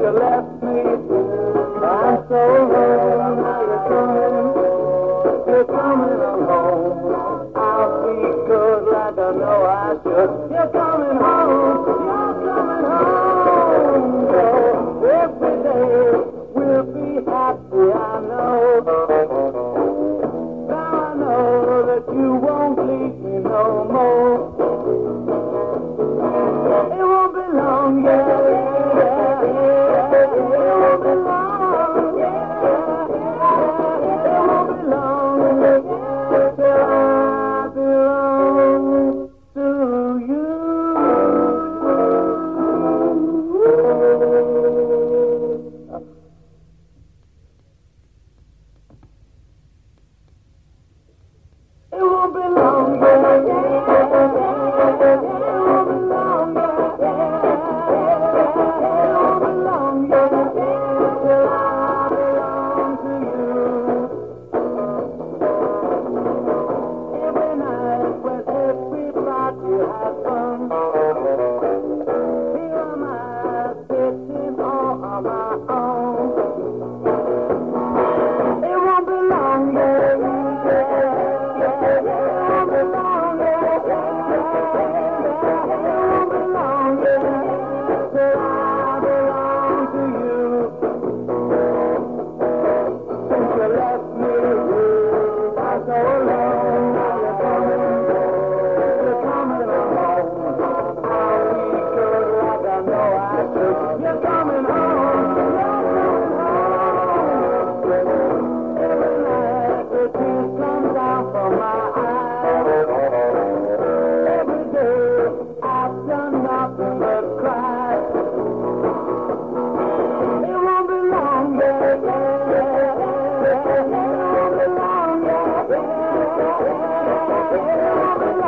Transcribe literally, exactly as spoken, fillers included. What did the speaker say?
you left me. I'm so alone. Now you're coming. You're coming alone. I'll be good like I know I should. You're coming home. You're coming home. So every day we'll be happy, I know. Now I know that you won't leave me no more. It won't be long, yeah, yeah, yeah. It won't be long, yeah, yeah. It won't be long, yeah, till I belong to you. It won't be long, yeah, yeah, yeah. It won't be long, yeah, yeah. It won't be long, yeah, yeah. Till I belong to you. Every night when everybody has fun, here am I sitting all on my own. It won't be long, yeah, yeah. You're coming home. Every night the tears come down from my eyes. Every day I've done nothing but cry. It won't be long, yeah, yeah, yeah. It won't be long, yeah, yeah. It won't be long.